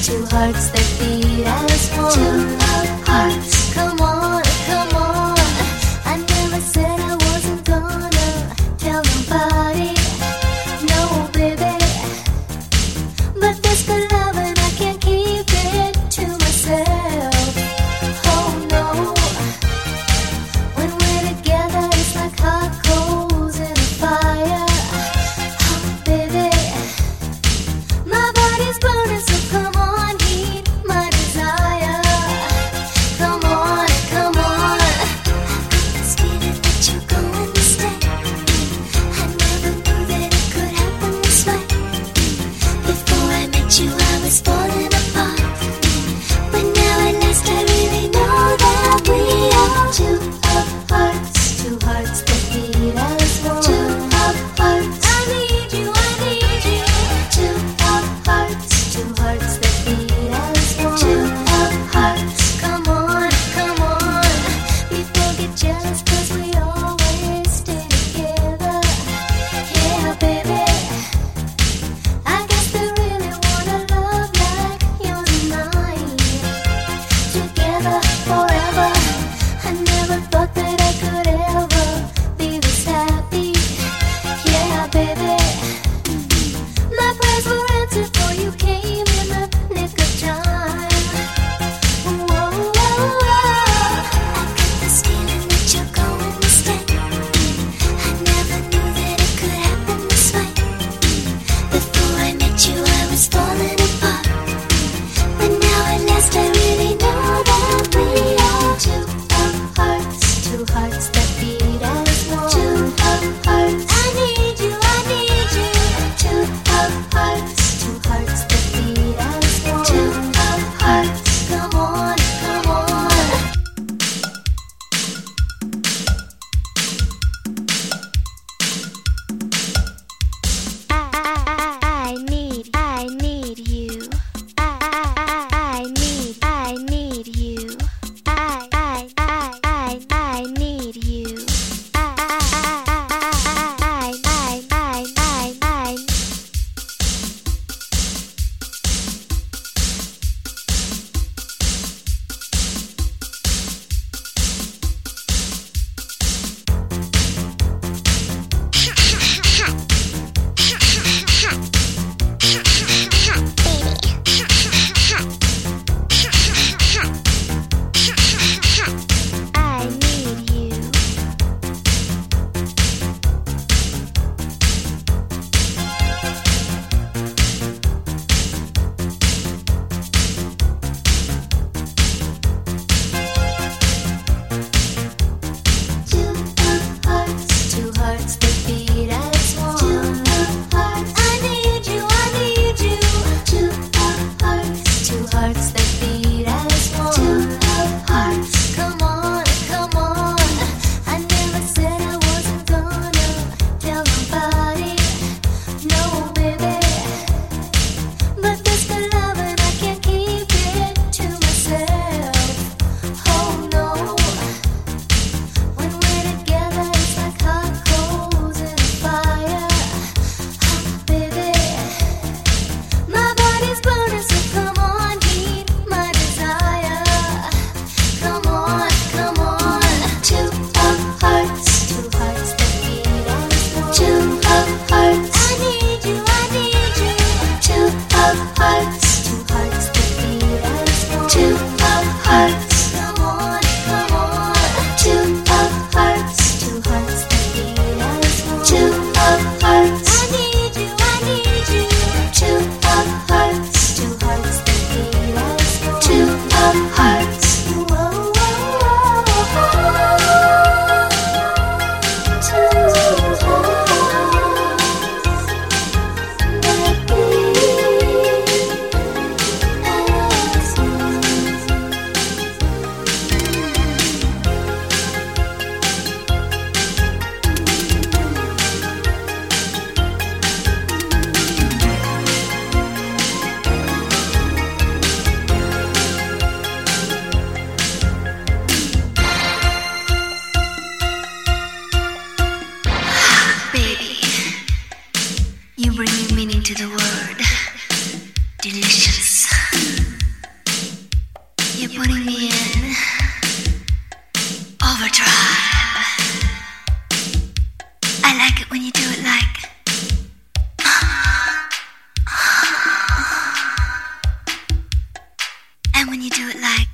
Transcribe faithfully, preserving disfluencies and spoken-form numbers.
Two hearts that beat as one. Two hearts. Come on, come on. I never said I wasn't gonna tell nobody. No, baby. But this good love and I can't keep it to myself. Oh no. When we're together, it's like hot coals in a fire. Oh, baby. My body's burning, so come on, heat my desire. Come on, come on. I've got this feeling that you're going to stay. I never knew that it could happen this way. Before I met you, I was falling apart. But now at last I really know that we are two of hearts, two hearts that beat as one. Two of hearts. I need you, I need you. Two of hearts, two hearts that beat as one. Two of hearts. Come on, come on. People get jealous 'cause we always stay together. Yeah, baby. I guess they really want a love like yours and mine. Together forever. I never thought that I could ever be this happy. Yeah, baby. My prayers were answered for you came in the nick of time. Whoa, whoa, whoa. I got this feeling that you're going to stay. I never knew that it could happen this way. Before I met you, I was falling apart. But now at last I really know that we are two of hearts, two hearts that beat as one. Two of hearts. I need you, I need you. Two of hearts, two hearts that beat as one. Two of hearts. Come on, come on. I need, I need you. I, I need, I need you. I, I, I, I, I need you. I, I, I, I, I, I. I need you. Two of hearts, two hearts that beat as one. Two of hearts. I need you, I need you. Two of hearts, two hearts that beat as one. Two of hearts. Come on, come on. I never said I wasn't gonna tell nobody. No, baby. But this good love and I can't keep it to myself. Oh no. When we're together, it's like hot coals in a fire. Oh, baby. My body's burning, so come on, heat when you do it like